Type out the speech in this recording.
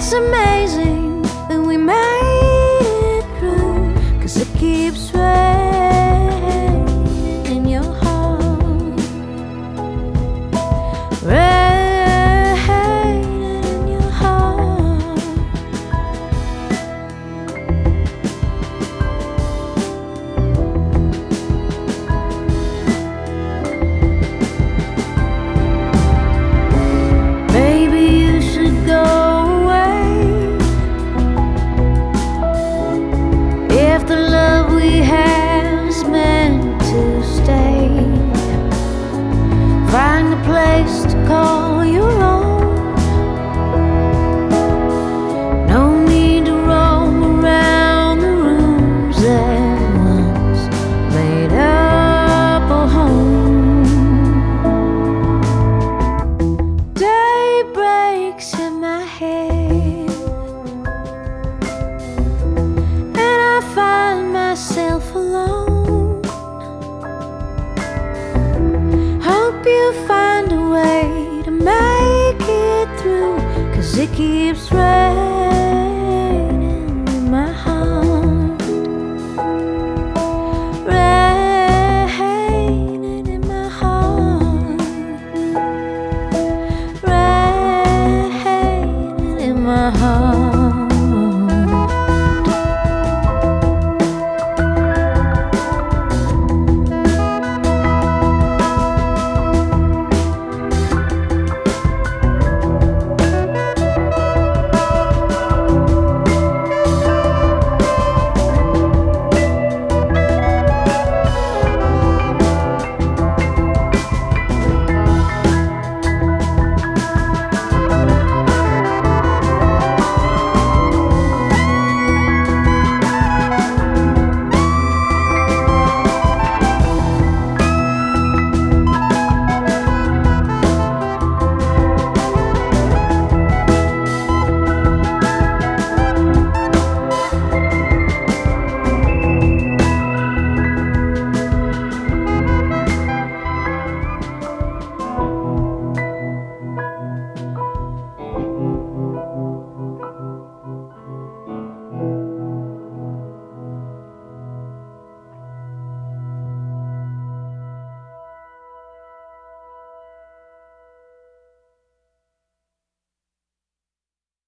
It's amazing that we made it through, 'cause it keeps raining in your heart, raining in your heart. Maybe you should go away if the love we have is meant to stay. Find a place to call your own. No need to roam around the rooms that once made up a home. Day breaks in my head, and I find myself alone. Hope you find a way to make it through, 'cause it keeps raining.